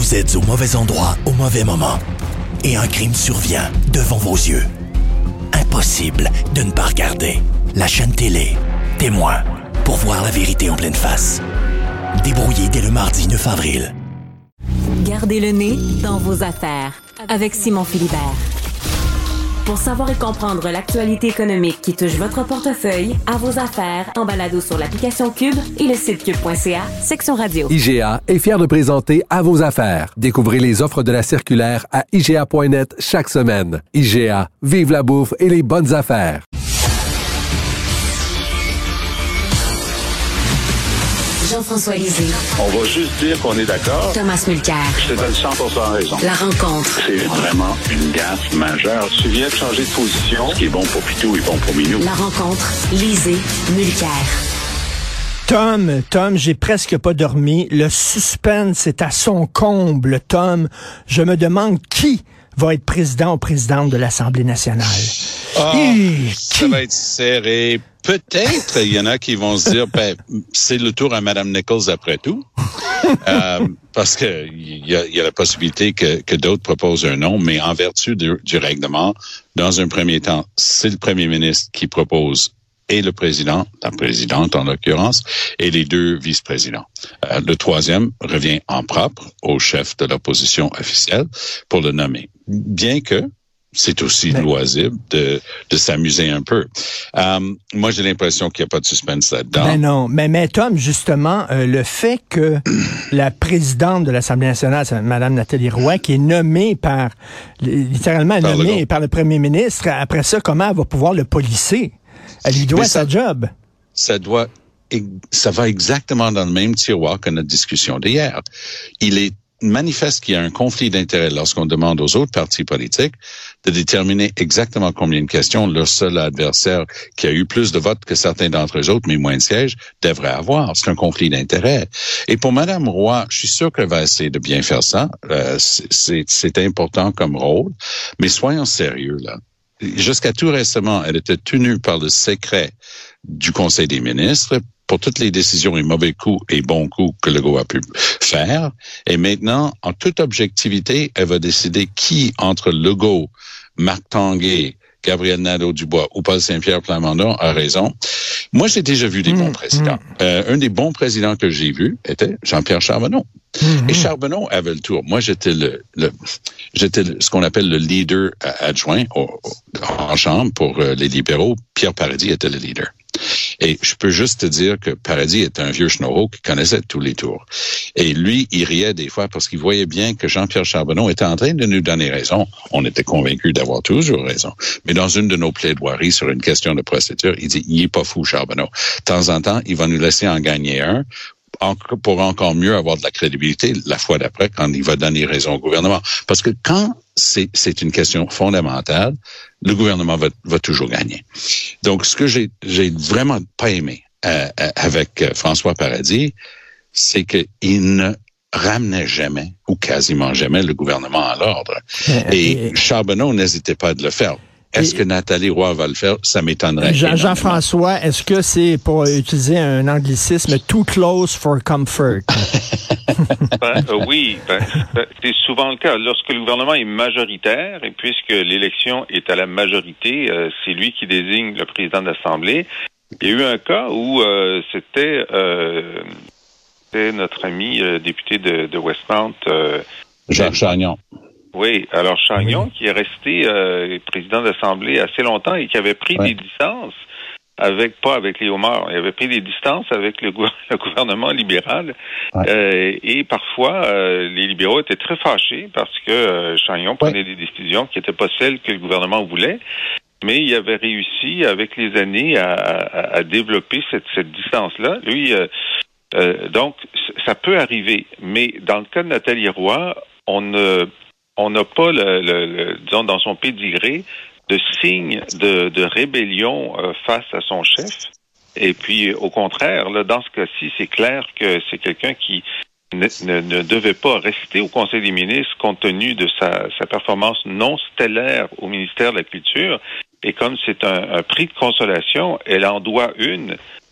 Vous êtes au mauvais endroit au mauvais moment. Et un crime survient devant vos yeux. Impossible de ne pas regarder. La chaîne télé, Témoin, pour voir la vérité en pleine face. Débrouillé dès le mardi 9 avril. Gardez le nez dans vos affaires avec Simon Philibert. Pour savoir et comprendre l'actualité économique qui touche votre portefeuille, à vos affaires, en balado sur l'application Cube et le site cube.ca, section radio. IGA est fier de présenter À vos affaires. Découvrez les offres de la circulaire à IGA.net chaque semaine. IGA, vive la bouffe et les bonnes affaires. Jean-François Lisée. On va juste dire qu'on est d'accord. Thomas Mulcair. Je te donne 100% raison. La rencontre. C'est vraiment une gaffe majeure. Tu viens de changer de position. Ce qui est bon pour Pitou est bon pour Minou. La rencontre. Lisée. Mulcair. Tom, j'ai presque pas dormi. Le suspense est à son comble, Tom. Je me demande qui va être président ou présidente de l'Assemblée nationale. Ça va être serré. Peut-être, il y en a qui vont se dire, c'est le tour à Mme Nichols après tout. Parce que il y a la possibilité que d'autres proposent un nom, mais en vertu du règlement, dans un premier temps, c'est le premier ministre qui propose et le président, la présidente en l'occurrence, et les deux vice-présidents. Le troisième revient en propre au chef de l'opposition officielle pour le nommer. Bien que c'est aussi loisible de s'amuser un peu. Moi, j'ai l'impression qu'il n'y a pas de suspense là-dedans. Ben non, mais Tom, justement, le fait que la présidente de l'Assemblée nationale, c'est Mme Nathalie Roy, qui est nommée littéralement nommée par le premier ministre, après ça, comment elle va pouvoir le policer? Elle lui doit sa job. Ça va exactement dans le même tiroir que notre discussion d'hier. Il est manifeste qu'il y a un conflit d'intérêts lorsqu'on demande aux autres partis politiques de déterminer exactement combien de questions leur seul adversaire qui a eu plus de votes que certains d'entre eux autres, mais moins de sièges, devrait avoir. C'est un conflit d'intérêts. Et pour Mme Roy, je suis sûr qu'elle va essayer de bien faire ça. C'est important comme rôle. Mais soyons sérieux, là. Jusqu'à tout récemment, elle était tenue par le secret du Conseil des ministres pour toutes les décisions et mauvais coups et bons coups que Legault a pu faire. Et maintenant, en toute objectivité, elle va décider qui, entre Legault, Marc Tanguay, Gabriel Nadeau-Dubois ou Paul Saint-Pierre Plamondon a raison. Moi, j'ai déjà vu des bons présidents. Un des bons présidents que j'ai vu était Jean-Pierre Charbonneau. Et Charbonneau avait le tour. Moi, j'étais ce qu'on appelle le leader adjoint en chambre pour les libéraux. Pierre Paradis était le leader. Et je peux juste te dire que Paradis est un vieux schnorro qui connaissait tous les tours. Et lui, il riait des fois parce qu'il voyait bien que Jean-Pierre Charbonneau était en train de nous donner raison. On était convaincus d'avoir toujours raison. Mais dans une de nos plaidoiries sur une question de procédure, il dit, il est pas fou, Charbonneau. De temps en temps, il va nous laisser en gagner un pour encore mieux avoir de la crédibilité la fois d'après quand il va donner raison au gouvernement. Parce que quand c'est une question fondamentale, le gouvernement va toujours gagner. Donc, ce que j'ai vraiment pas aimé avec François Paradis, c'est qu'il ne ramenait jamais, ou quasiment jamais, le gouvernement à l'ordre. Et Charbonneau n'hésitait pas à le faire. Est-ce que Nathalie Roy va le faire? Ça m'étonnerait. Jean-François, est-ce que c'est, pour utiliser un anglicisme, too close for comfort? Oui, c'est souvent le cas. Lorsque le gouvernement est majoritaire, et puisque l'élection est à la majorité, c'est lui qui désigne le président de l'Assemblée. Il y a eu un cas où c'était notre ami député de Westmount. Jacques Chagnon. Oui, alors Chagnon, qui est resté président de l'Assemblée assez longtemps et qui avait pris des distances pas avec les homards, il avait pris des distances avec le gouvernement libéral. Et parfois, les libéraux étaient très fâchés parce que Chagnon prenait des décisions qui n'étaient pas celles que le gouvernement voulait. Mais il avait réussi, avec les années, à développer cette distance-là. Lui, donc, ça peut arriver. Mais dans le cas de Nathalie Roy, on n'a pas, disons, dans son pédigré, de signe de rébellion face à son chef. Et puis, au contraire, là, dans ce cas-ci, c'est clair que c'est quelqu'un qui ne devait pas rester au Conseil des ministres compte tenu de sa performance non stellaire au ministère de la Culture. Et comme c'est un prix de consolation, elle en doit une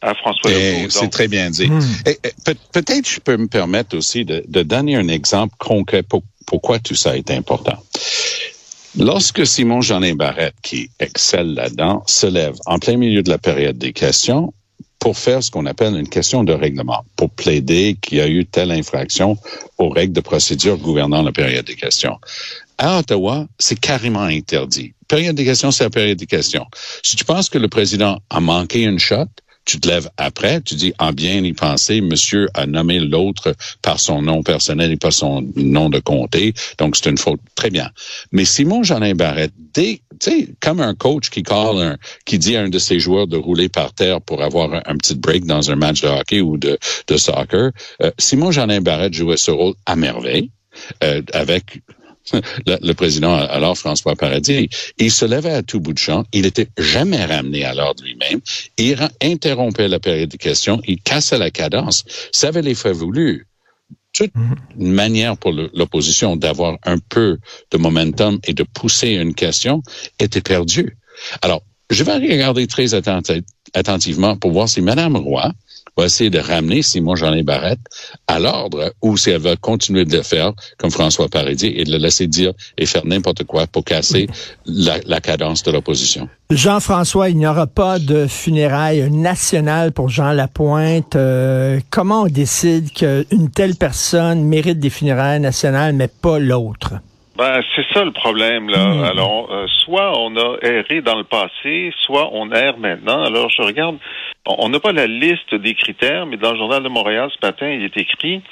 à François Legault. C'est très bien dit. Peut-être je peux me permettre aussi de donner un exemple concret pourquoi tout ça est important. Lorsque Simon Jolin Barrette, qui excelle là-dedans, se lève en plein milieu de la période des questions pour faire ce qu'on appelle une question de règlement, pour plaider qu'il y a eu telle infraction aux règles de procédure gouvernant la période des questions. À Ottawa, c'est carrément interdit. Période des questions, c'est la période des questions. Si tu penses que le président a manqué une shot, tu te lèves après, tu dis, en bien y penser, monsieur a nommé l'autre par son nom personnel et pas son nom de comté, donc c'est une faute. Très bien. Mais Simon Jolin Barrette, tu sais, comme un coach qui dit à un de ses joueurs de rouler par terre pour avoir un petit break dans un match de hockey ou de soccer, Simon Jolin Barrette jouait ce rôle à merveille, avec le président, alors François Paradis, il se levait à tout bout de champ, il n'était jamais ramené à l'ordre lui-même, il interrompait la période de questions, il cassait la cadence. Ça avait l'effet voulu. Toute manière pour l'opposition d'avoir un peu de momentum et de pousser une question était perdue. Alors, je vais regarder très attentivement pour voir si Mme Roy va essayer de ramener Simon Jolin Barrette à l'ordre ou si elle va continuer de le faire comme François Paradis et de le laisser dire et faire n'importe quoi pour casser la cadence de l'opposition. Jean-François, il n'y aura pas de funérailles nationales pour Jean Lapointe. Comment on décide qu'une telle personne mérite des funérailles nationales mais pas l'autre? C'est ça le problème, là. Alors, soit on a erré dans le passé, soit on erre maintenant. Alors, je regarde, on n'a pas la liste des critères, mais dans le Journal de Montréal ce matin, il est écrit,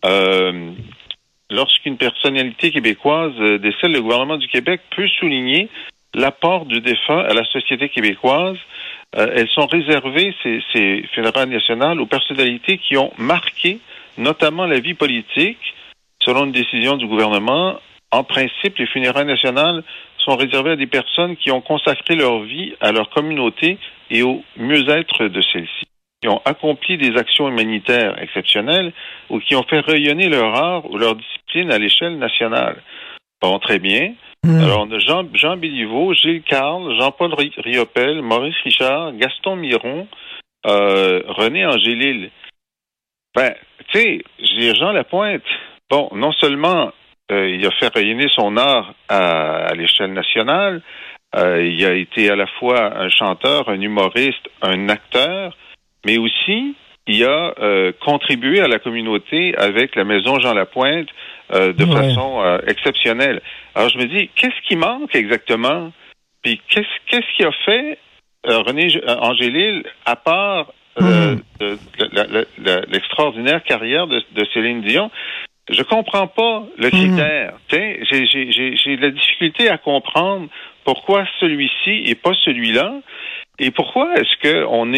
lorsqu'une personnalité québécoise décède, le gouvernement du Québec peut souligner l'apport du défunt à la société québécoise. Elles sont réservées, ces funérailles nationales, aux personnalités qui ont marqué notamment la vie politique, selon une décision du gouvernement. En principe, les funérailles nationales sont réservées à des personnes qui ont consacré leur vie à leur communauté et au mieux-être de celle-ci, qui ont accompli des actions humanitaires exceptionnelles ou qui ont fait rayonner leur art ou leur discipline à l'échelle nationale. Bon, très bien. Alors, on a Jean Béliveau, Gilles Carle, Jean-Paul Riopel, Maurice Richard, Gaston Miron, René Angélil. Tu sais, Jean Lapointe, bon, non seulement il a fait rayonner son art à l'échelle nationale. Il a été à la fois un chanteur, un humoriste, un acteur, mais aussi il a contribué à la communauté avec la Maison Jean Lapointe de façon exceptionnelle. Alors je me dis, qu'est-ce qui manque exactement? Puis qu'est-ce qui a fait René Angélil à part l'extraordinaire carrière de Céline Dion? Je comprends pas le critère. J'ai de la difficulté à comprendre pourquoi celui-ci et pas celui-là. Et pourquoi est-ce que on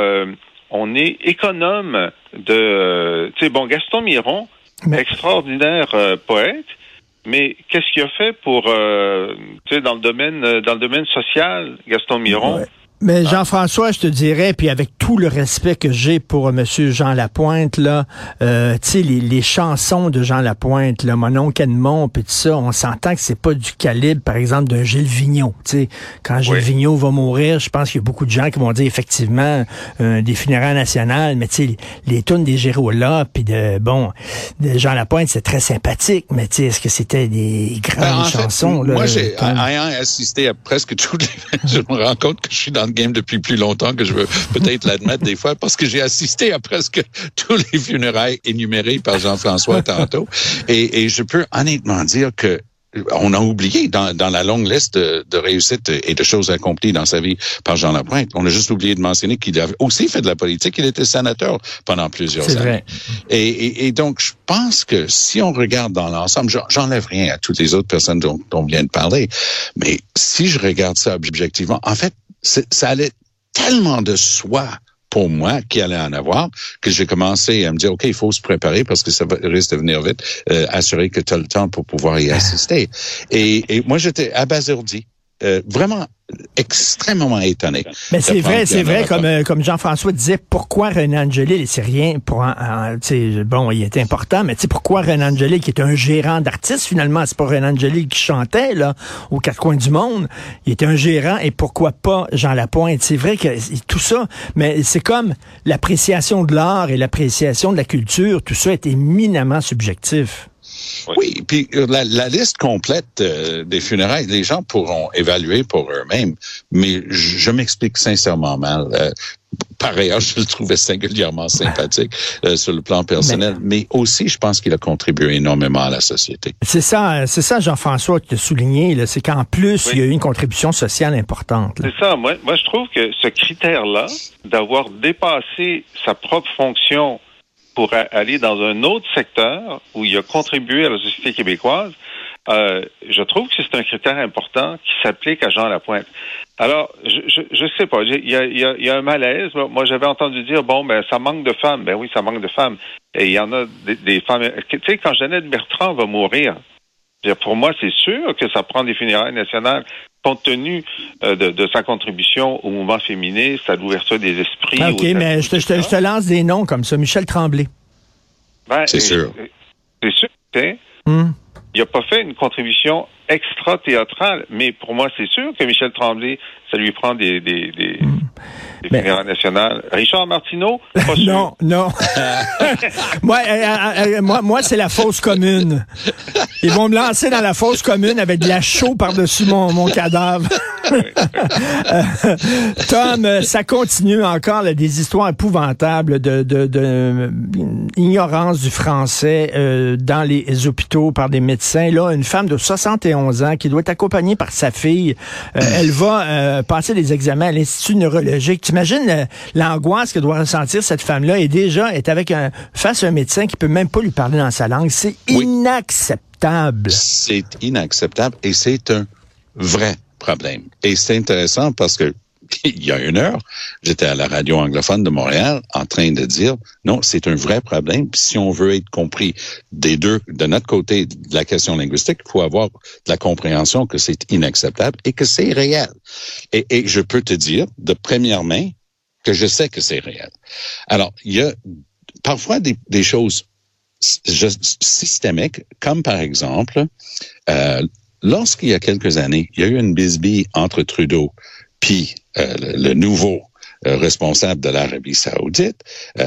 est économe de Gaston Miron, extraordinaire poète, mais qu'est-ce qu'il a fait pour dans le domaine social, Gaston Miron? Mais Jean-François, je te dirais, puis avec tout le respect que j'ai pour Monsieur Jean Lapointe, là, tu sais, les chansons de Jean Lapointe, là, Mon oncle Edmond, puis tout ça, on s'entend que c'est pas du calibre, par exemple, d'un Gilles Vigneault. Tu sais, quand Gilles Vigneault va mourir, je pense qu'il y a beaucoup de gens qui vont dire effectivement des funérailles nationales, mais tu sais, les tunes des Gérola, puis de Jean Lapointe, c'est très sympathique, mais tu sais, est-ce que c'était des grandes chansons? Moi, ayant assisté à presque toutes les... je me rends compte que je suis dans le game depuis plus longtemps que je veux peut-être l'admettre des fois, parce que j'ai assisté à presque tous les funérailles énumérées par Jean-François tantôt. Et je peux honnêtement dire que on a oublié dans la longue liste de réussites et de choses accomplies dans sa vie par Jean Lapointe. On a juste oublié de mentionner qu'il avait aussi fait de la politique. Il était sénateur pendant plusieurs années. Et donc, je pense que si on regarde dans l'ensemble, j'enlève rien à toutes les autres personnes dont on vient de parler, mais si je regarde ça objectivement, en fait, ça allait tellement de soi pour moi qu'il allait en avoir, que j'ai commencé à me dire, OK, il faut se préparer parce que ça risque de venir vite, assurer que tu as le temps pour pouvoir y assister. Et moi, j'étais abasourdi. vraiment extrêmement étonné. Mais c'est vrai, comme Jean-François disait, pourquoi René Angélil, c'est rien pour bon, il était important, mais pourquoi René Angélil, qui est un gérant d'artistes, finalement, c'est pas René Angélil qui chantait, là, aux quatre coins du monde, il était un gérant, et pourquoi pas Jean Lapointe? C'est vrai que tout ça, mais c'est comme l'appréciation de l'art et l'appréciation de la culture, tout ça est éminemment subjectif. Oui, puis la liste complète des funérailles, les gens pourront évaluer pour eux-mêmes, mais je m'explique sincèrement mal. Par ailleurs, je le trouvais singulièrement sympathique sur le plan personnel, mais aussi, je pense qu'il a contribué énormément à la société. C'est ça, Jean-François, que tu as souligné, là, c'est qu'en plus, il y a eu une contribution sociale importante. Là. C'est ça. Moi, je trouve que ce critère-là, d'avoir dépassé sa propre fonction pour aller dans un autre secteur où il a contribué à la société québécoise, je trouve que c'est un critère important qui s'applique à Jean Lapointe. Alors, je sais pas, il y a un malaise. Moi, j'avais entendu dire, bon, ben, ça manque de femmes. Ben oui, ça manque de femmes. Et il y en a des femmes. Tu sais, quand Jeannette Bertrand va mourir, pour moi, c'est sûr que ça prend des funérailles nationales, compte tenu de sa contribution au mouvement féministe, à l'ouverture des esprits. OK, mais je te lance des noms comme ça. Michel Tremblay. Ben, c'est sûr. C'est sûr, tu sais. Il n'a pas fait une contribution extra-théâtrale, mais pour moi, c'est sûr que Michel Tremblay, ça lui prend des funérailles nationales. Richard Martineau, pas sûr. Non. moi, c'est la fosse commune. Ils vont me lancer dans la fosse commune avec de la chaux par-dessus mon cadavre. Tom, ça continue encore, là, des histoires épouvantables de ignorance du français dans les hôpitaux par des médecins. Là, une femme de 71 ans qui doit être accompagnée par sa fille. Elle va passer des examens à l'Institut neurologique. T'imagines l'angoisse que doit ressentir cette femme-là et déjà est face à un médecin qui peut même pas lui parler dans sa langue. C'est inacceptable. C'est inacceptable et c'est un vrai problème. Et c'est intéressant parce que il y a 1 heure, j'étais à la radio anglophone de Montréal en train de dire non, c'est un vrai problème. Puis si on veut être compris de notre côté de la question linguistique, il faut avoir de la compréhension que c'est inacceptable et que c'est réel. Et je peux te dire de première main que je sais que c'est réel. Alors, il y a parfois des choses systémiques, comme par exemple, lorsqu'il y a quelques années, il y a eu une bisbille entre Trudeau puis le nouveau responsable de l'Arabie saoudite,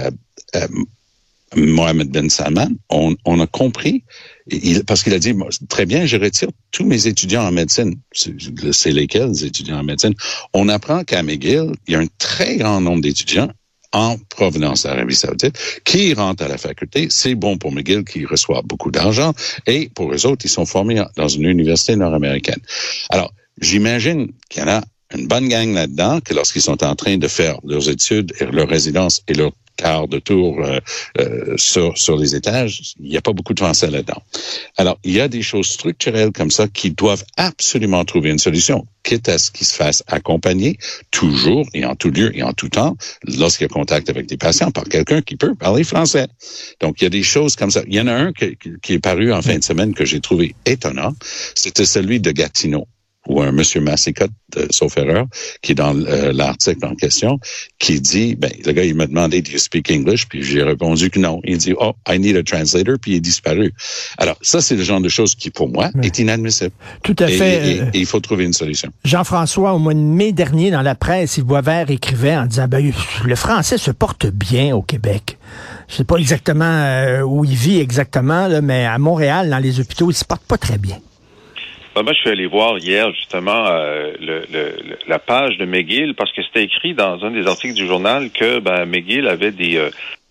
Mohammed bin Salman, on a compris, parce qu'il a dit, très bien, je retire tous mes étudiants en médecine. C'est lesquels, les étudiants en médecine? On apprend qu'à McGill, il y a un très grand nombre d'étudiants en provenance d'Arabie saoudite qui rentrent à la faculté. C'est bon pour McGill qui reçoit beaucoup d'argent et pour eux autres, ils sont formés dans une université nord-américaine. Alors, j'imagine qu'il y en a une bonne gang là-dedans que lorsqu'ils sont en train de faire leurs études et leur résidence et leur quart de tour sur les étages, il n'y a pas beaucoup de français là-dedans. Alors, il y a des choses structurelles comme ça qui doivent absolument trouver une solution, quitte à ce qu'ils se fassent accompagner toujours et en tout lieu et en tout temps lorsqu'il y a contact avec des patients par quelqu'un qui peut parler français. Donc, il y a des choses comme ça. Il y en a un qui est paru en fin de semaine que j'ai trouvé étonnant. C'était celui de Gatineau, ou un monsieur Massicotte, sauf erreur, qui est dans l'article en question, qui dit, le gars, il m'a demandé, do you speak English? Puis j'ai répondu que non. Il dit, oh, I need a translator, puis il est disparu. Alors, ça, c'est le genre de choses qui, pour moi, est inadmissible. Tout à fait. Et il faut trouver une solution. Jean-François, au mois de mai dernier, dans la presse, Yves Boisvert écrivait en disant, le français se porte bien au Québec. Je sais pas exactement où il vit exactement, là, mais à Montréal, dans les hôpitaux, il se porte pas très bien. Moi, je suis allé voir hier, justement, la page de McGill, parce que c'était écrit dans un des articles du journal que McGill avait des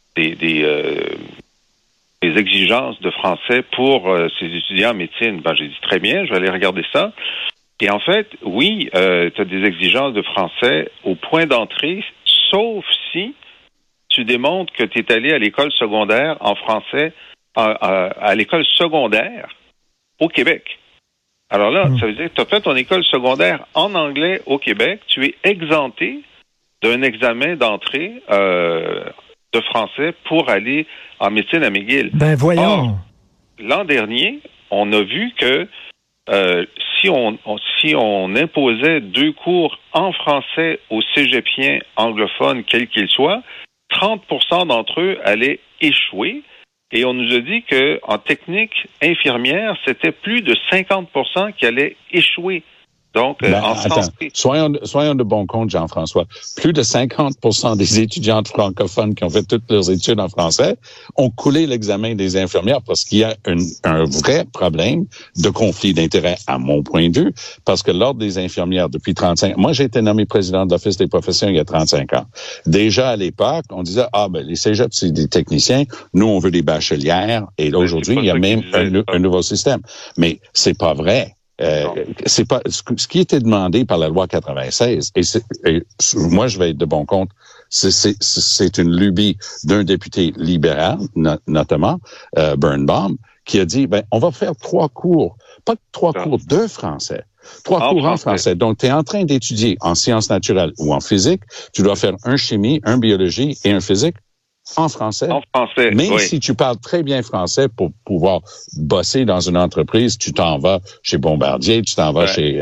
exigences de français pour ses étudiants en médecine. J'ai dit, très bien, je vais aller regarder ça. Et en fait, oui, tu as des exigences de français au point d'entrée, sauf si tu démontres que tu es allé à l'école secondaire en français, à l'école secondaire au Québec. Alors là, ça veut dire que tu as fait ton école secondaire en anglais au Québec, tu es exempté d'un examen d'entrée de français pour aller en médecine à McGill. Voyons. Or, l'an dernier, on a vu que si on imposait 2 cours en français aux cégepiens anglophones, quels qu'ils soient, 30% d'entre eux allaient échouer. Et on nous a dit qu'en technique infirmière, c'était plus de 50% qui allaient échouer. Donc, en santé. Soyons de bon compte, Jean-François. Plus de 50% des étudiantes francophones qui ont fait toutes leurs études en français ont coulé l'examen des infirmières parce qu'il y a un vrai problème de conflit d'intérêts, à mon point de vue, parce que l'Ordre des infirmières, depuis 35 ans, moi, j'ai été nommé président de l'Office des professions il y a 35 ans. Déjà, à l'époque, on disait, les cégeps, c'est des techniciens. Nous, on veut des bachelières. Et là, aujourd'hui, il y a même un nouveau système. Mais c'est pas vrai. C'est pas ce qui était demandé par la loi 96 et moi je vais être de bon compte, c'est une lubie d'un député libéral notamment Birnbaum qui a dit on va faire 3 cours, pas 3 cours de français. 3 cours en français. Donc, tu es en train d'étudier en sciences naturelles ou en physique, tu dois faire un chimie, un biologie et un physique en français. En français, même si tu parles très bien français pour pouvoir bosser dans une entreprise, tu t'en vas chez Bombardier, tu t'en vas chez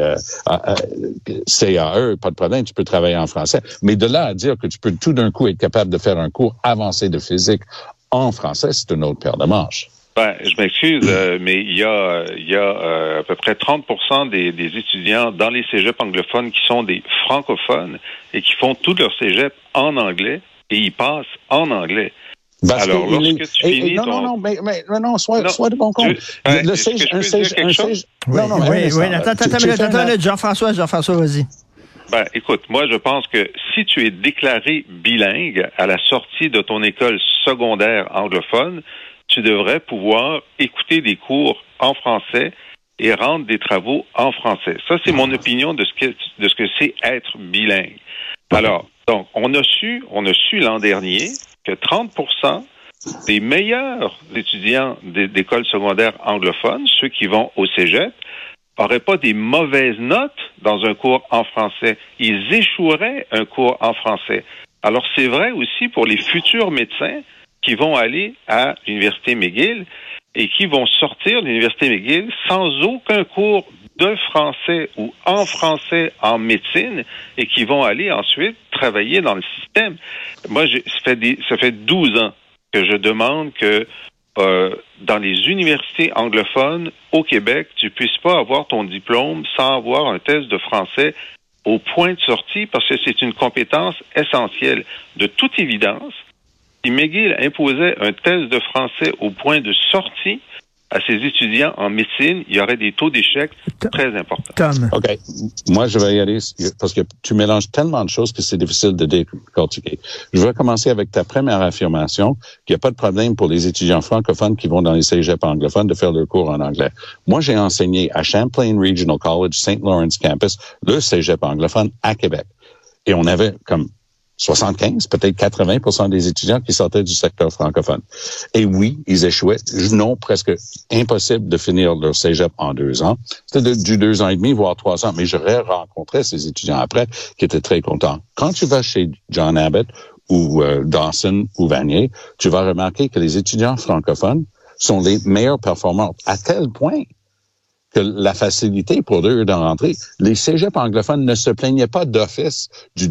CAE, pas de problème, tu peux travailler en français. Mais de là à dire que tu peux tout d'un coup être capable de faire un cours avancé de physique en français, c'est une autre paire de manches. Je m'excuse, mais il y a à peu près 30% des étudiants dans les cégeps anglophones qui sont des francophones et qui font tout leur cégep en anglais. Et ils passent en anglais. Parce alors, lorsque tu finis non, sois de bon compte. Le cégep, attends, Jean-François, vas-y. Écoute, moi, je pense que si tu es déclaré bilingue à la sortie de ton école secondaire anglophone, tu devrais pouvoir écouter des cours en français et rendre des travaux en français. Ça, c'est mon opinion de ce que c'est être bilingue. Alors, donc, on a su l'an dernier que 30% des meilleurs étudiants d'écoles secondaires anglophones, ceux qui vont au cégep, n'auraient pas des mauvaises notes dans un cours en français. Ils échoueraient un cours en français. Alors, c'est vrai aussi pour les futurs médecins qui vont aller à l'Université McGill et qui vont sortir de l'Université McGill sans aucun cours de français ou en français en médecine et qui vont aller ensuite travailler dans le système. Moi, ça fait 12 ans que je demande que dans les universités anglophones au Québec, tu puisses pas avoir ton diplôme sans avoir un test de français au point de sortie parce que c'est une compétence essentielle. De toute évidence, si McGill imposait un test de français au point de sortie à ses étudiants en médecine, il y aurait des taux d'échec très importants. Tom. OK. Moi, je vais y aller parce que tu mélanges tellement de choses que c'est difficile de décortiquer. Je vais commencer avec ta première affirmation qu'il n'y a pas de problème pour les étudiants francophones qui vont dans les cégeps anglophones de faire leur cours en anglais. Moi, j'ai enseigné à Champlain Regional College, St. Lawrence Campus, le cégep anglophone à Québec. Et on avait comme 75, peut-être 80% des étudiants qui sortaient du secteur francophone. Et oui, ils échouaient. Non, presque impossible de finir leur cégep en 2 ans. C'était du 2 ans et demi, voire 3 ans. Mais j'aurais rencontré ces étudiants après qui étaient très contents. Quand tu vas chez John Abbott ou Dawson ou Vanier, tu vas remarquer que les étudiants francophones sont les meilleurs performants à tel point que la facilité pour eux de rentrer. Les cégeps anglophones ne se plaignaient pas d'office du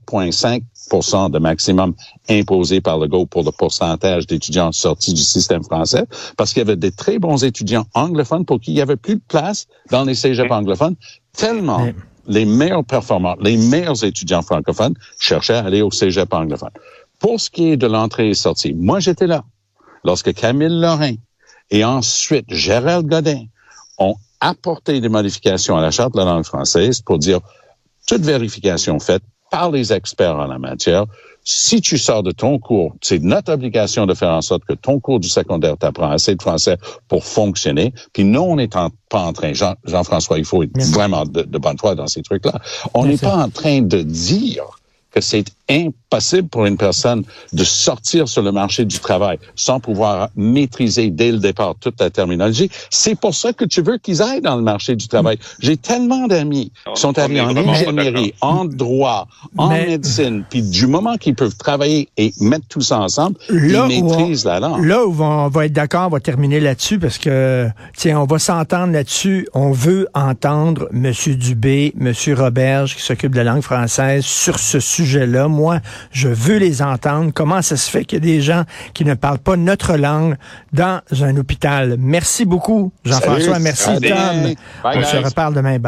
17,5% de maximum imposé par le GO pour le pourcentage d'étudiants sortis du système français, parce qu'il y avait des très bons étudiants anglophones pour qui il y avait plus de place dans les cégeps anglophones, tellement les meilleurs performants, les meilleurs étudiants francophones cherchaient à aller au cégep anglophone. Pour ce qui est de l'entrée et sortie, moi j'étais là lorsque Camille Lorrain et ensuite Gérald Godin ont apporté des modifications à la Charte de la langue française pour dire toute vérification faite par les experts en la matière. Si tu sors de ton cours, c'est notre obligation de faire en sorte que ton cours du secondaire t'apprend assez de français pour fonctionner. Puis nous, on n'est pas en train, Jean-François, il faut être vraiment de bonne foi dans ces trucs-là. On n'est pas en train de dire que c'est impossible pour une personne de sortir sur le marché du travail sans pouvoir maîtriser dès le départ toute la terminologie. C'est pour ça que tu veux qu'ils aillent dans le marché du travail. J'ai tellement d'amis qui sont allés en ingénierie, en droit, en médecine, puis du moment qu'ils peuvent travailler et mettre tout ça ensemble, ils maîtrisent la langue. Là où on va être d'accord, on va terminer là-dessus parce que, tiens, on va s'entendre là-dessus. On veut entendre M. Dubé, M. Roberge, qui s'occupe de la langue française, sur ce sujet-là. Moi, je veux les entendre. Comment ça se fait qu'il y a des gens qui ne parlent pas notre langue dans un hôpital? Merci beaucoup, Jean-François. Merci, Tom. On se reparle demain.